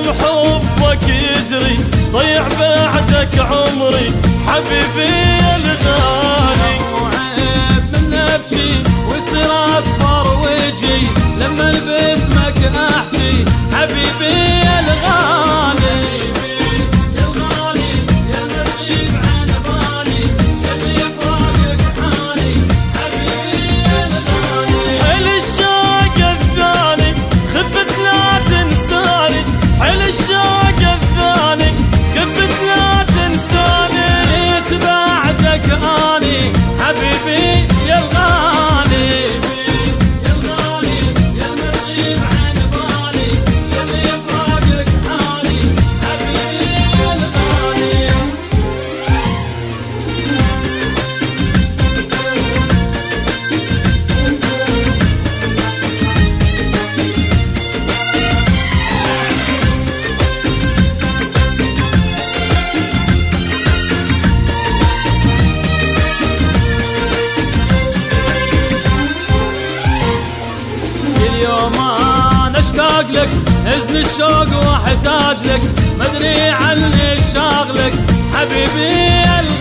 دم حبك يجري ضيع بعدك عمري حبيبي الغالي. وعيب من نبكي ويصير اصفر وجهي لما باسمك احكي حبيبي الغالي. حبيبي يا الغالي يا الغالي يا المغيب عن بالي شل فراقك حالي حبيبي يا الغالي. اليوم انا اشتاق لك حزن الشوق واحتاج لك مدري عني شاغلك حبيبي